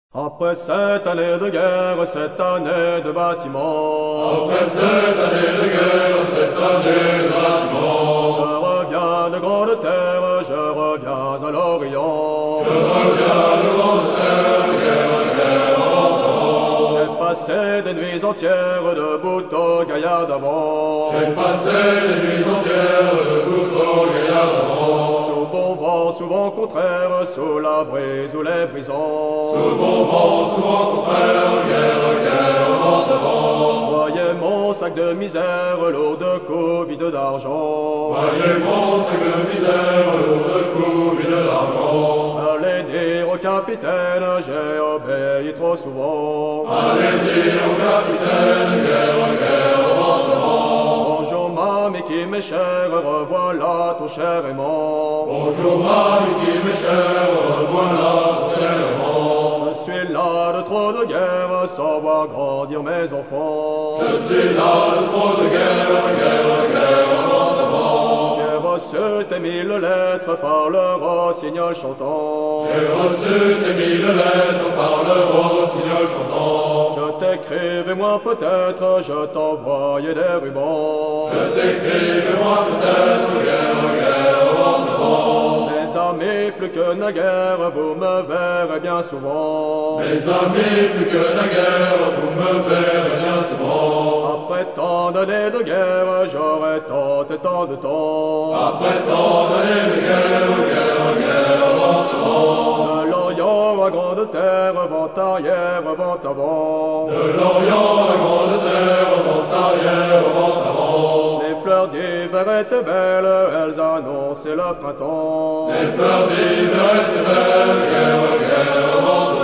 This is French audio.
Après cette année de guerre, cette année de bâtiment. Après cette année de guerre, cette année de bâtiment. Je reviens de grande terre, je reviens à l'Orient. Je reviens de grande terre, guerre en J'ai passé des nuits entières debout au gaillard d'avant. J'ai passé des nuits entières debout au gaillard d'avant. Sous bon vent, souvent contraire, sous la brise ou les brisants. Sous bon vent, souvent contraire, guerre en Voyez mon sac de misère, lourd de coups, vide d'argent. Voyez mon sac de misère, lourd de coups, vide d'argent. Allez dire au capitaine, j'ai obéi trop souvent. Allez dire au capitaine, guerre Bonjour mamie qui m'est chère, revoilà ton cher aimant. Bonjour mamie qui m'est chère, revoilà ton cher aimant. Je suis là de trop de guerre, sans voir grandir mes enfants. Je suis là de trop de guerre avant. J'ai reçu tes 1000 lettres par le rossignol chantant. J'ai reçu tes 1000 lettres par le rossignol chantant. Je t'écrivais moi peut-être, je t'envoyais des rubans. Je t'écrivais moi peut-être, guerre avant. Mes amis, plus que naguère, vous me verrez bien souvent. Mes amis, plus que naguère, vous me verrez bien souvent. Après tant d'années de guerre, j'aurai tant et tant de temps. Après tant d'années de guerre avant. De l'Orient à grande terre, vent arrière, vent avant. De l'Orient à grande terre, vent arrière, vent avant. Les fleurs d'hiver étaient belles, elles annonçaient le printemps. Les fleurs d'hiver étaient belles, guerre avant.